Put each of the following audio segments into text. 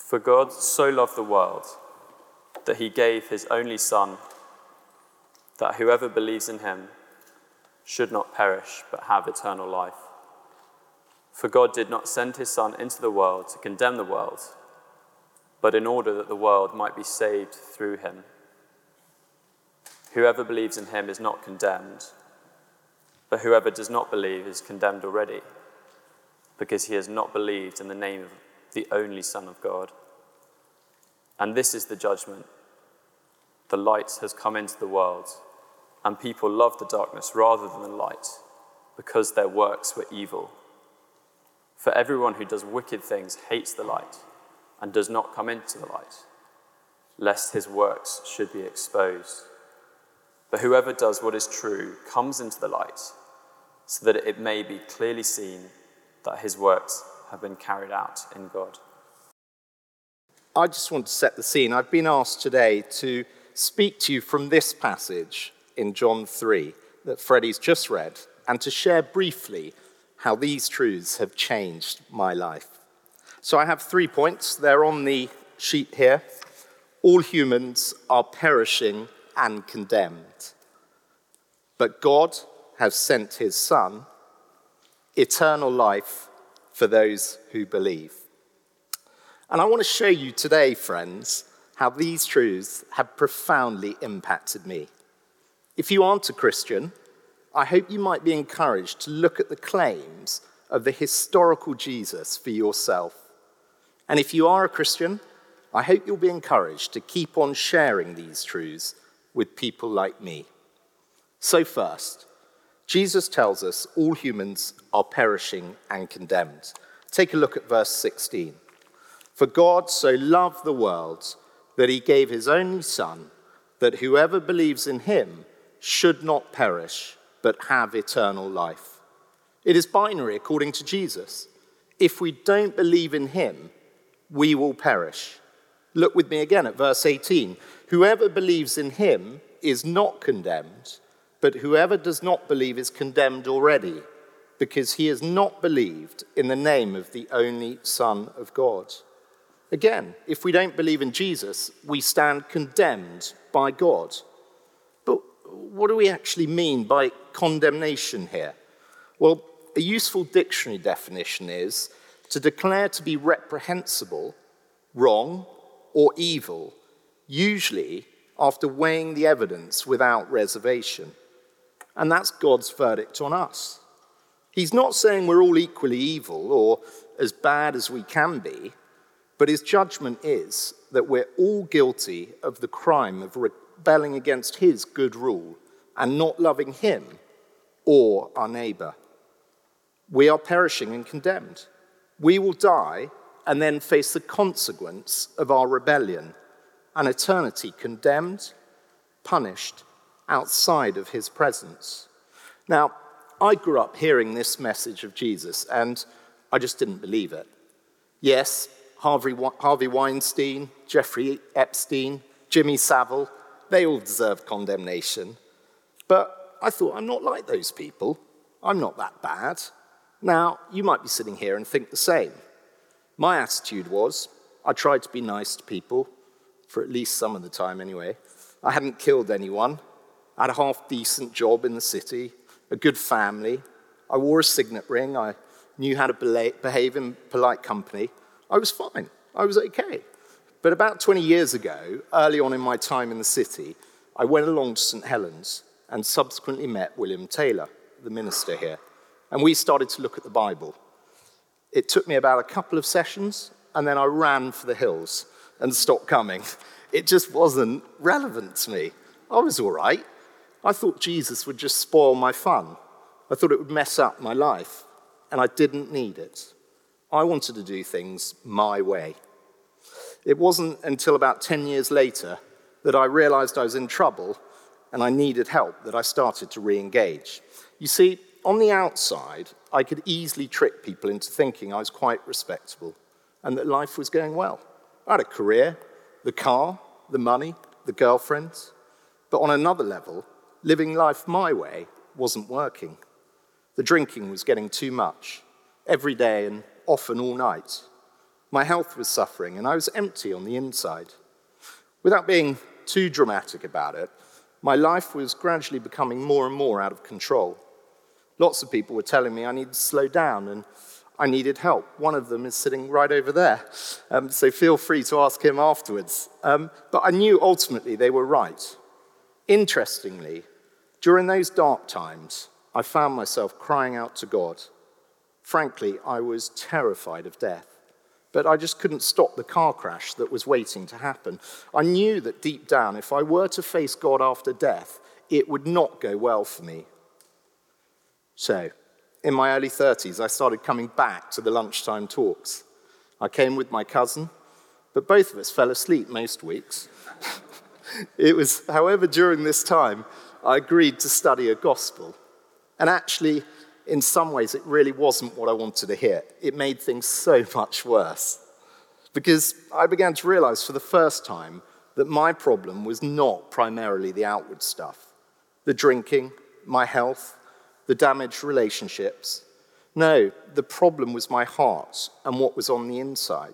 For God so loved the world that he gave his only Son, that whoever believes in him should not perish but have eternal life. For God did not send his Son into the world to condemn the world, but in order that the world might be saved through him. Whoever believes in him is not condemned, but whoever does not believe is condemned already, because he has not believed in the name of the only Son of God. And this is the judgment. The light has come into the world, and people love the darkness rather than the light, because their works were evil. For everyone who does wicked things hates the light and does not come into the light, lest his works should be exposed. But whoever does what is true comes into the light, so that it may be clearly seen that his works have been carried out in God. I just want to set the scene. I've been asked today to speak to you from this passage in John 3 that Freddie's just read, and to share briefly how these truths have changed my life. So I have 3 points. They're on the sheet here. All humans are perishing and condemned, but God has sent his Son, eternal life for those who believe. And I want to show you today, friends, how these truths have profoundly impacted me. If you aren't a Christian, I hope you might be encouraged to look at the claims of the historical Jesus for yourself. And if you are a Christian, I hope you'll be encouraged to keep on sharing these truths with people like me. So first, Jesus tells us all humans are perishing and condemned. Take a look at verse 16. For God so loved the world that he gave his only Son, that whoever believes in him should not perish, but have eternal life. It is binary according to Jesus. If we don't believe in him, we will perish. Look with me again at verse 18. Whoever believes in him is not condemned, but whoever does not believe is condemned already, because he has not believed in the name of the only Son of God. Again, if we don't believe in Jesus, we stand condemned by God. But what do we actually mean by condemnation here? Well, a useful dictionary definition is to declare to be reprehensible, wrong, or evil, usually after weighing the evidence without reservation. And that's God's verdict on us. He's not saying we're all equally evil or as bad as we can be, but his judgment is that we're all guilty of the crime of rebelling against his good rule and not loving him or our neighbor. We are perishing and condemned. We will die and then face the consequence of our rebellion, an eternity condemned, punished, outside of his presence. Now, I grew up hearing this message of Jesus, and I just didn't believe it. Yes, Harvey Weinstein, Jeffrey Epstein, Jimmy Savile, they all deserve condemnation. But I thought, I'm not like those people. I'm not that bad. Now, you might be sitting here and think the same. My attitude was, I tried to be nice to people, for at least some of the time anyway. I hadn't killed anyone. I had a half-decent job in the city, a good family. I wore a signet ring. I knew how to behave in polite company. I was fine. I was okay. But about 20 years ago, early on in my time in the city, I went along to St. Helens and subsequently met William Taylor, the minister here. And we started to look at the Bible. It took me about a couple of sessions, and then I ran for the hills and stopped coming. It just wasn't relevant to me. I was all right. I thought Jesus would just spoil my fun. I thought it would mess up my life, and I didn't need it. I wanted to do things my way. It wasn't until about 10 years later that I realized I was in trouble and I needed help that I started to re-engage. You see, on the outside, I could easily trick people into thinking I was quite respectable and that life was going well. I had a career, the car, the money, the girlfriends. But on another level, living life my way wasn't working. The drinking was getting too much, every day and often all night. My health was suffering, and I was empty on the inside. Without being too dramatic about it, my life was gradually becoming more and more out of control. Lots of people were telling me I needed to slow down and I needed help. One of them is sitting right over there, so feel free to ask him afterwards. But I knew ultimately they were right. Interestingly, during those dark times, I found myself crying out to God. Frankly, I was terrified of death, but I just couldn't stop the car crash that was waiting to happen. I knew that deep down, if I were to face God after death, it would not go well for me. So, in my early 30s, I started coming back to the lunchtime talks. I came with my cousin, but both of us fell asleep most weeks. It was, however, during this time, I agreed to study a gospel. And actually, in some ways, it really wasn't what I wanted to hear. It made things so much worse. Because I began to realize for the first time that my problem was not primarily the outward stuff. The drinking, my health, the damaged relationships. No, the problem was my heart and what was on the inside.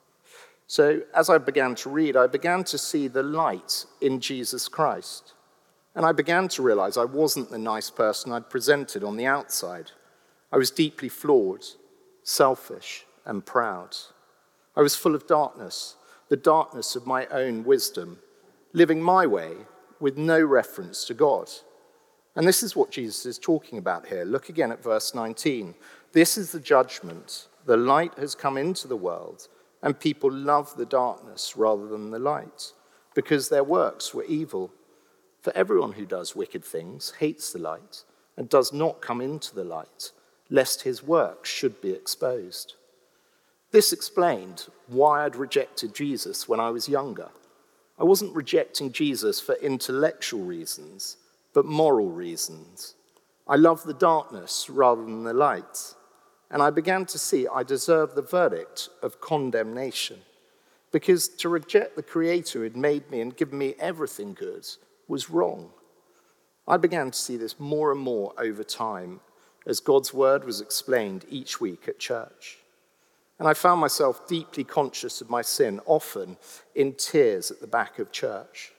So as I began to read, I began to see the light in Jesus Christ. And I began to realize I wasn't the nice person I'd presented on the outside. I was deeply flawed, selfish, and proud. I was full of darkness, the darkness of my own wisdom, living my way with no reference to God. And this is what Jesus is talking about here. Look again at verse 19. This is the judgment. The light has come into the world, and people love the darkness rather than the light, because their works were evil. For everyone who does wicked things hates the light and does not come into the light, lest his works should be exposed. This explained why I'd rejected Jesus when I was younger. I wasn't rejecting Jesus for intellectual reasons, but moral reasons. I loved the darkness rather than the light, and I began to see I deserved the verdict of condemnation, because to reject the Creator who had made me and given me everything good was wrong. I began to see this more and more over time as God's word was explained each week at church. And I found myself deeply conscious of my sin, often in tears at the back of church.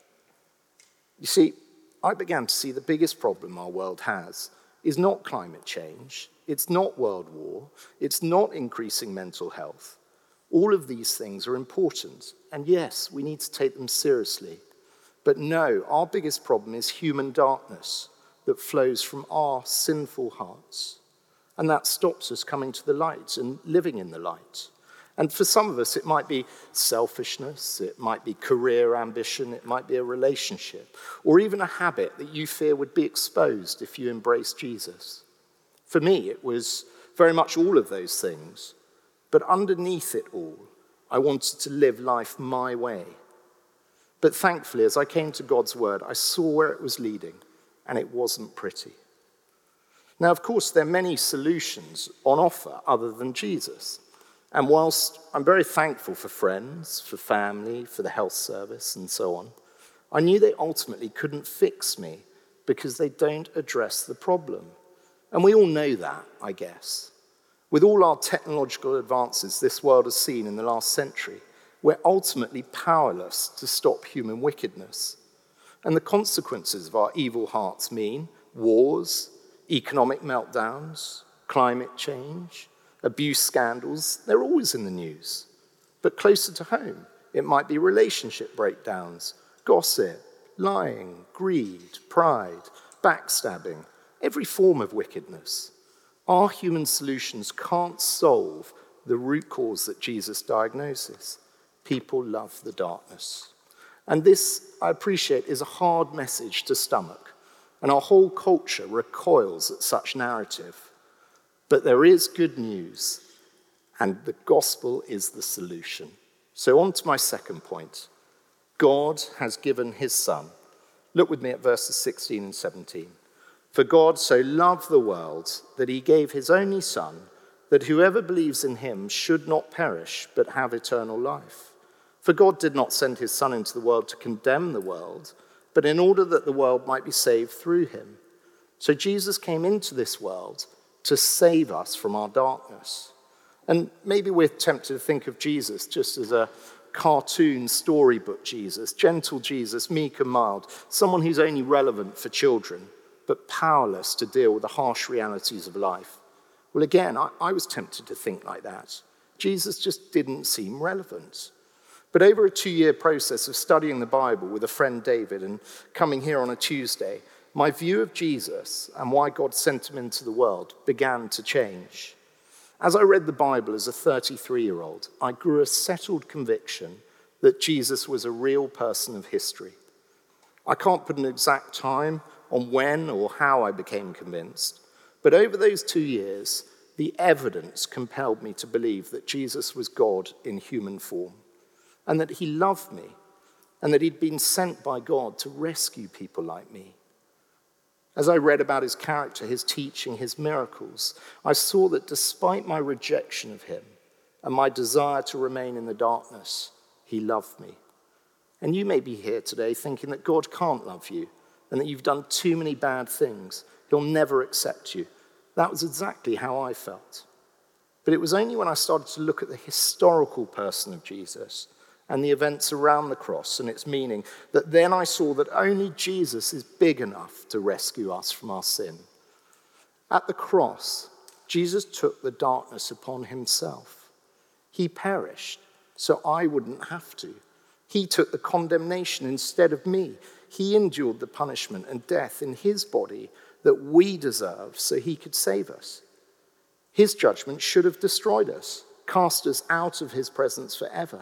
You see, I began to see the biggest problem our world has is not climate change, it's not world war, it's not increasing mental health. All of these things are important, and yes, we need to take them seriously. But no, our biggest problem is human darkness that flows from our sinful hearts. And that stops us coming to the light and living in the light. And for some of us, it might be selfishness, it might be career ambition, it might be a relationship, or even a habit that you fear would be exposed if you embrace Jesus. For me, it was very much all of those things. But underneath it all, I wanted to live life my way. But thankfully, as I came to God's word, I saw where it was leading, and it wasn't pretty. Now, of course, there are many solutions on offer other than Jesus. And whilst I'm very thankful for friends, for family, for the health service, and so on, I knew they ultimately couldn't fix me because they don't address the problem. And we all know that, I guess. With all our technological advances this world has seen in the last century, we're ultimately powerless to stop human wickedness. And the consequences of our evil hearts mean wars, economic meltdowns, climate change, abuse scandals. They're always in the news. But closer to home, it might be relationship breakdowns, gossip, lying, greed, pride, backstabbing, every form of wickedness. Our human solutions can't solve the root cause that Jesus diagnoses. People love the darkness. And this, I appreciate, is a hard message to stomach. And our whole culture recoils at such narrative. But there is good news, and the gospel is the solution. So on to my second point. God has given his Son. Look with me at verses 16 and 17. For God so loved the world that he gave his only Son, that whoever believes in him should not perish, but have eternal life. For God did not send his Son into the world to condemn the world, but in order that the world might be saved through him. So Jesus came into this world to save us from our darkness. And maybe we're tempted to think of Jesus just as a cartoon storybook Jesus, gentle Jesus, meek and mild, someone who's only relevant for children, but powerless to deal with the harsh realities of life. Well, again, I was tempted to think like that. Jesus just didn't seem relevant. But over a 2-year process of studying the Bible with a friend David and coming here on a Tuesday, my view of Jesus and why God sent him into the world began to change. As I read the Bible as a 33-year-old, I grew a settled conviction that Jesus was a real person of history. I can't put an exact time on when or how I became convinced, but over those 2 years, the evidence compelled me to believe that Jesus was God in human form, and that he loved me, and that he'd been sent by God to rescue people like me. As I read about his character, his teaching, his miracles, I saw that despite my rejection of him and my desire to remain in the darkness, he loved me. And you may be here today thinking that God can't love you and that you've done too many bad things. He'll never accept you. That was exactly how I felt. But it was only when I started to look at the historical person of Jesus and the events around the cross and its meaning, that then I saw that only Jesus is big enough to rescue us from our sin. At the cross, Jesus took the darkness upon himself. He perished so I wouldn't have to. He took the condemnation instead of me. He endured the punishment and death in his body that we deserve so he could save us. His judgment should have destroyed us, cast us out of his presence forever.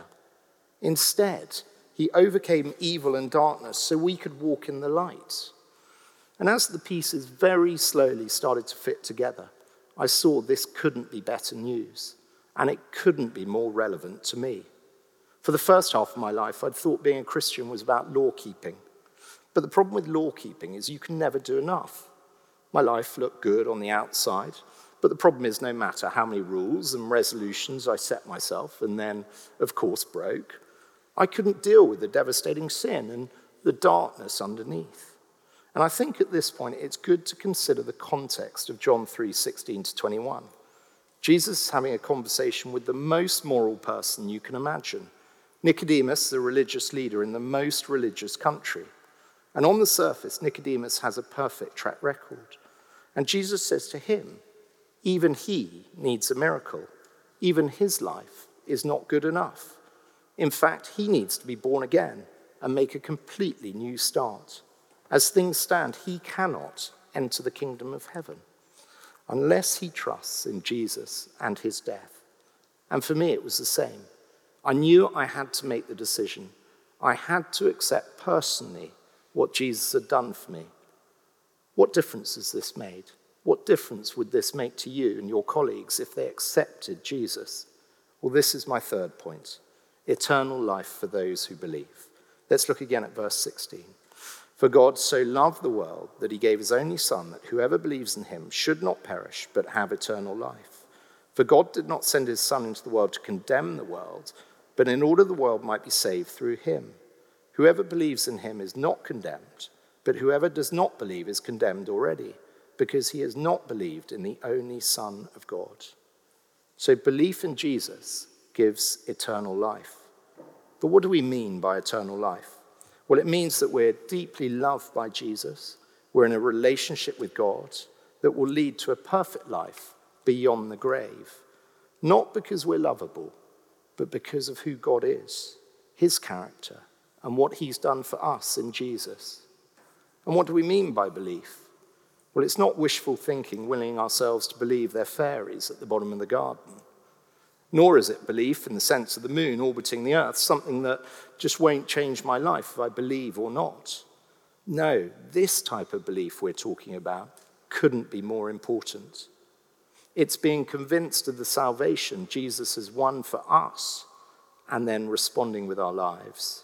Instead, he overcame evil and darkness so we could walk in the light. And as the pieces very slowly started to fit together, I saw this couldn't be better news, and it couldn't be more relevant to me. For the first half of my life, I'd thought being a Christian was about law keeping. But the problem with law keeping is you can never do enough. My life looked good on the outside, but the problem is no matter how many rules and resolutions I set myself and then, of course, broke, I couldn't deal with the devastating sin and the darkness underneath. And I think at this point it's good to consider the context of John 3:16-21. Jesus is having a conversation with the most moral person you can imagine, Nicodemus, the religious leader in the most religious country. And on the surface, Nicodemus has a perfect track record. And Jesus says to him, even he needs a miracle. Even his life is not good enough. In fact, he needs to be born again and make a completely new start. As things stand, he cannot enter the kingdom of heaven unless he trusts in Jesus and his death. And for me, it was the same. I knew I had to make the decision. I had to accept personally what Jesus had done for me. What difference has this made? What difference would this make to you and your colleagues if they accepted Jesus? Well, this is my third point. Eternal life for those who believe. Let's look again at verse 16. For God so loved the world that he gave his only Son, that whoever believes in him should not perish, but have eternal life. For God did not send his Son into the world to condemn the world, but in order the world might be saved through him. Whoever believes in him is not condemned, but whoever does not believe is condemned already, because he has not believed in the only Son of God. So belief in Jesus gives eternal life. But what do we mean by eternal life? Well, it means that we're deeply loved by Jesus, we're in a relationship with God that will lead to a perfect life beyond the grave. Not because we're lovable, but because of who God is, his character, and what he's done for us in Jesus. And what do we mean by belief? Well, it's not wishful thinking, willing ourselves to believe they're fairies at the bottom of the garden. Nor is it belief in the sense of the moon orbiting the earth, something that just won't change my life if I believe or not. No, this type of belief we're talking about couldn't be more important. It's being convinced of the salvation Jesus has won for us and then responding with our lives.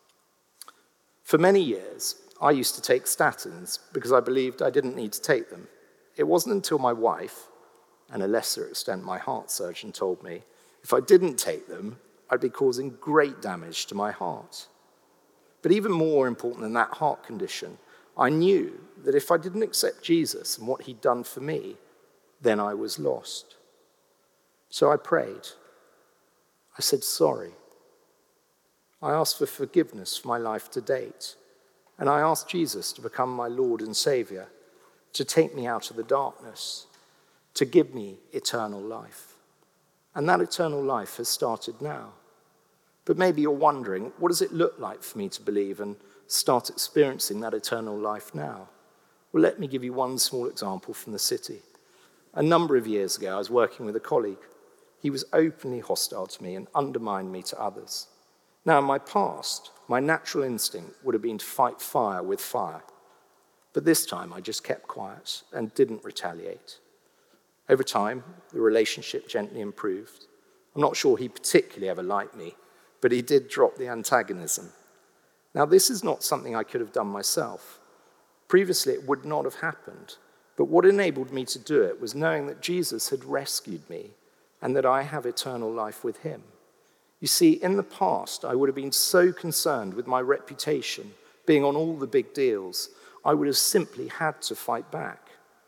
For many years, I used to take statins because I believed I didn't need to take them. It wasn't until my wife, and a lesser extent my heart surgeon, told me if I didn't take them, I'd be causing great damage to my heart. But even more important than that heart condition, I knew that if I didn't accept Jesus and what he'd done for me, then I was lost. So I prayed. I said sorry. I asked for forgiveness for my life to date. And I asked Jesus to become my Lord and Savior, to take me out of the darkness, to give me eternal life. And that eternal life has started now. But maybe you're wondering, what does it look like for me to believe and start experiencing that eternal life now? Well, let me give you one small example from the city. A number of years ago, I was working with a colleague. He was openly hostile to me and undermined me to others. Now, in my past, my natural instinct would have been to fight fire with fire. But this time, I just kept quiet and didn't retaliate. Over time, the relationship gently improved. I'm not sure he particularly ever liked me, but he did drop the antagonism. Now, this is not something I could have done myself. Previously, it would not have happened. But what enabled me to do it was knowing that Jesus had rescued me and that I have eternal life with him. You see, in the past, I would have been so concerned with my reputation, being on all the big deals, I would have simply had to fight back.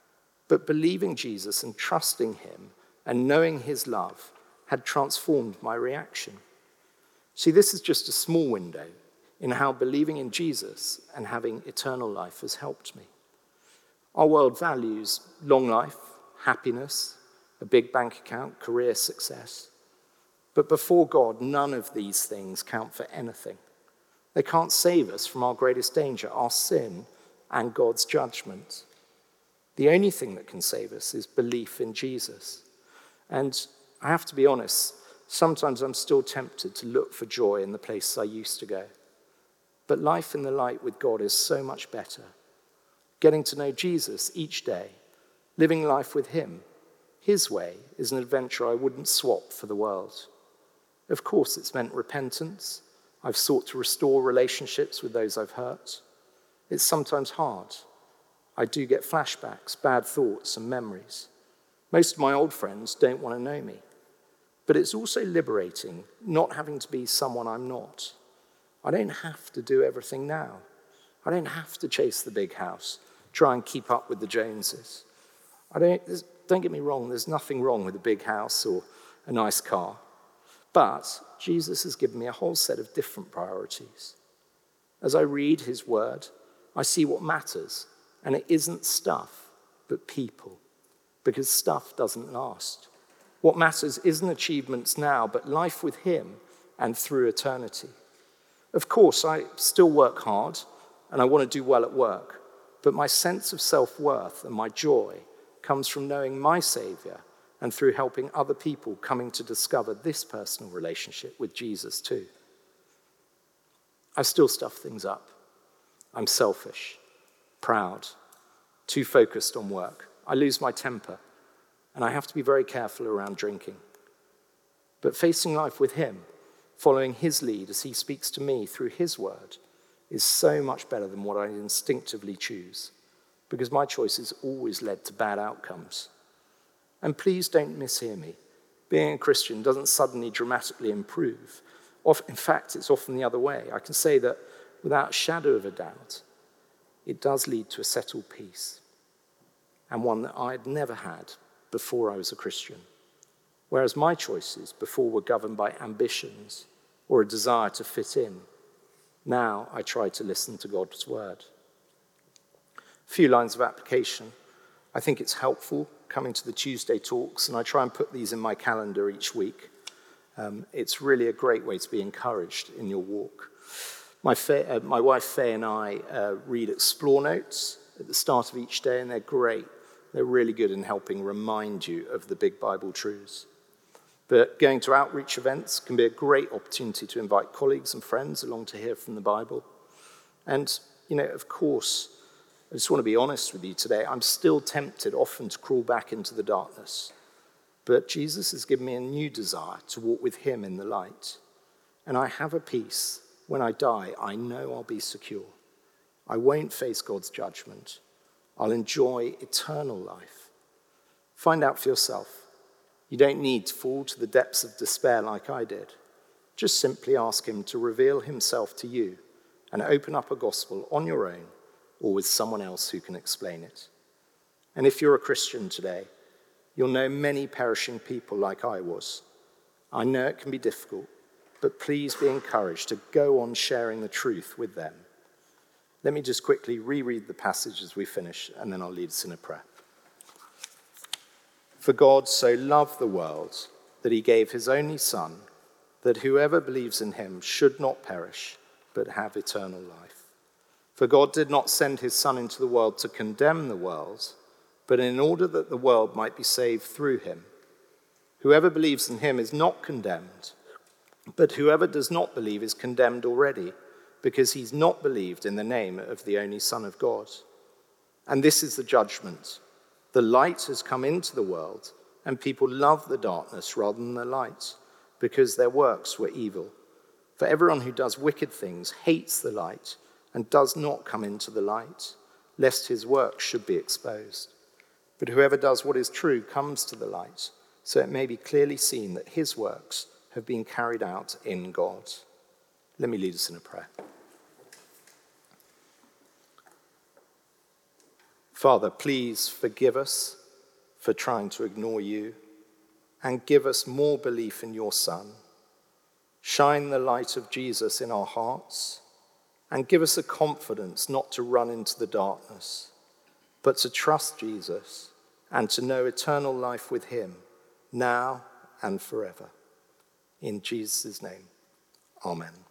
But believing Jesus and trusting him and knowing his love had transformed my reaction. See, this is just a small window in how believing in Jesus and having eternal life has helped me. Our world values long life, happiness, a big bank account, career success. But before God, none of these things count for anything. They can't save us from our greatest danger, our sin and God's judgment. The only thing that can save us is belief in Jesus. And I have to be honest, sometimes I'm still tempted to look for joy in the places I used to go. But life in the light with God is so much better. Getting to know Jesus each day, living life with him, his way, is an adventure I wouldn't swap for the world. Of course, it's meant repentance. I've sought to restore relationships with those I've hurt. It's sometimes hard. I do get flashbacks, bad thoughts, and memories. Most of my old friends don't want to know me. But it's also liberating not having to be someone I'm not. I don't have to do everything now. I don't have to chase the big house, try and keep up with the Joneses. Don't get me wrong, there's nothing wrong with a big house or a nice car. But Jesus has given me a whole set of different priorities. As I read his word, I see what matters, and it isn't stuff, but people, because stuff doesn't last. What matters isn't achievements now, but life with him and through eternity. Of course, I still work hard, and I want to do well at work, but my sense of self-worth and my joy comes from knowing my Savior and through helping other people coming to discover this personal relationship with Jesus too. I still stuff things up. I'm selfish, proud, too focused on work. I lose my temper, and I have to be very careful around drinking. But facing life with him, following his lead as he speaks to me through his word, is so much better than what I instinctively choose, because my choices always led to bad outcomes. And please don't mishear me. Being a Christian doesn't suddenly dramatically improve. In fact, it's often the other way. I can say that without a shadow of a doubt, it does lead to a settled peace, and one that I had never had before I was a Christian. Whereas my choices before were governed by ambitions or a desire to fit in, now I try to listen to God's word. A few lines of application. I think it's helpful coming to the Tuesday talks, and I try and put these in my calendar each week. It's really a great way to be encouraged in your walk. My wife Faye and I read Explore Notes at the start of each day, and they're great. They're really good in helping remind you of the big Bible truths. But going to outreach events can be a great opportunity to invite colleagues and friends along to hear from the Bible. And, of course, I just want to be honest with you today. I'm still tempted often to crawl back into the darkness. But Jesus has given me a new desire to walk with him in the light. And I have a peace. When I die, I know I'll be secure. I won't face God's judgment. I'll enjoy eternal life. Find out for yourself. You don't need to fall to the depths of despair like I did. Just simply ask him to reveal himself to you and open up a gospel on your own or with someone else who can explain it. And if you're a Christian today, You'll know many perishing people like I was. I know it can be difficult, but please be encouraged to go on sharing the truth with them. Let me just quickly reread the passage as we finish, and then I'll lead us in a prayer. For God so loved the world that he gave his only Son, that whoever believes in him should not perish, but have eternal life. For God did not send his Son into the world to condemn the world, but in order that the world might be saved through him. Whoever believes in him is not condemned, but whoever does not believe is condemned already, because he's not believed in the name of the only Son of God. And this is the judgment. The light has come into the world, and people love the darkness rather than the light, because their works were evil. For everyone who does wicked things hates the light and does not come into the light, lest his works should be exposed. But whoever does what is true comes to the light, so it may be clearly seen that his works have been carried out in God. Let me lead us in a prayer. Father, please forgive us for trying to ignore you, and give us more belief in your Son. Shine the light of Jesus in our hearts, and give us a confidence not to run into the darkness, but to trust Jesus and to know eternal life with him, now and forever. In Jesus' name, amen.